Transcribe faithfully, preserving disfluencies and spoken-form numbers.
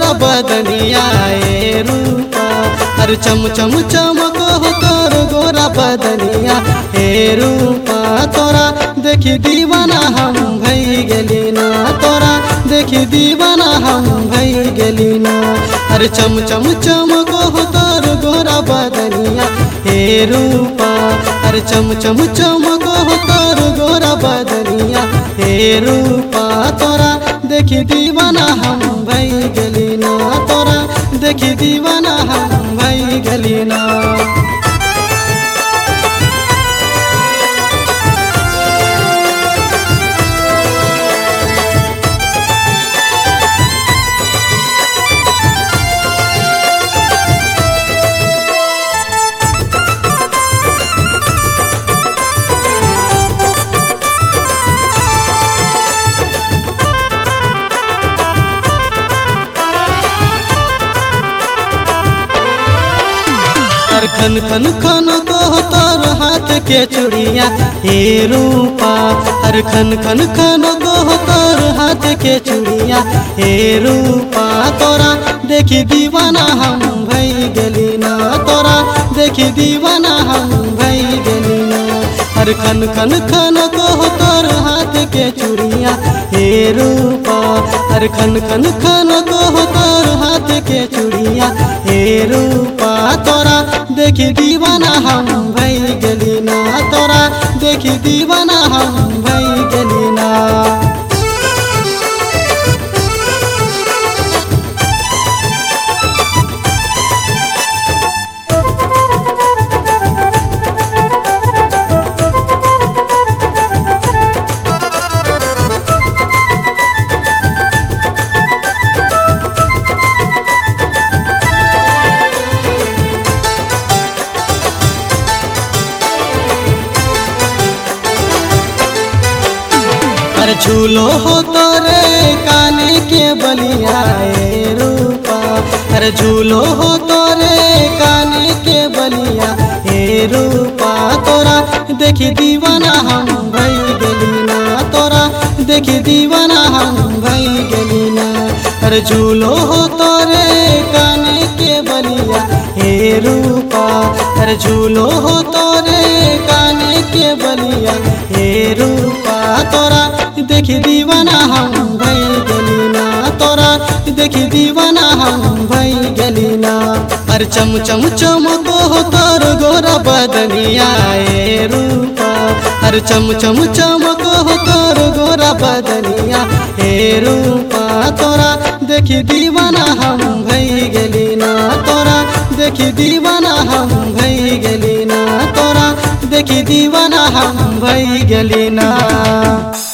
गोरा बदनिया ए रूपा। अरे चम चम चमको हो तोर गोरा बदनिया ए रूपा। तोरा देखी दीवाना हम भई गेली ना, तोरा देखी दीवाना हम भई गेली ना। अरे चम चम चमको हो तोर गोरा बदनिया ए रूपा। अरे चम चम चमको हो तोर गोरा बदनिया ए रूपा। तोरा देखी दीवाना हम भई गेली ना, तोरा देखी दीवाना हम भई गेली ना। खन खन खन को तोर हाथ के चूड़िया हे रूपा। हर खन खन खन को तोर हाथ के चूड़िया हे रूपा। तोरा देखी दीवाना हम भई गेली ना, तोरा देखी दीवाना हम भई गेली ना। हर खन खन खन को तोर हाथ के चूड़िया हे रूपा। हर खन खन खन को तोर हाथ के चूड़िया हे रूपा। तोरा देखी दीवाना हम भई गेली ना, तोरा देखी दीवाना हम भई गेली ना। अरे झूलो हो तोरे काने के बलिया ए रूपा। अरे झूलो हो तोरे काने के बलिया ए रूपा। तोरा देखी दीवाना हम भई गेली ना, तोरा देखी दीवाना हम भई गेली ना। अरे झूलो हो तोरे काने के बलिया ए रूपा। अरे झूलो हो तोरे काने के बलिया ए रूपा। तोरा देखी दीवाना हम भई गेली ना, तोरा देखी दीवाना हम भई गेली ना। अरे चम चम चमको हो तोर गोरा बदनिया ए रूपा। अरे चम चम चमको हो तोर गोरा बदनिया ए रूपा। तोरा देखी दीवाना हम भई गेली ना, तोरा देखी दीवाना हम भई गेली ना। तोरा देखी दीवाना हम भई गेली ना।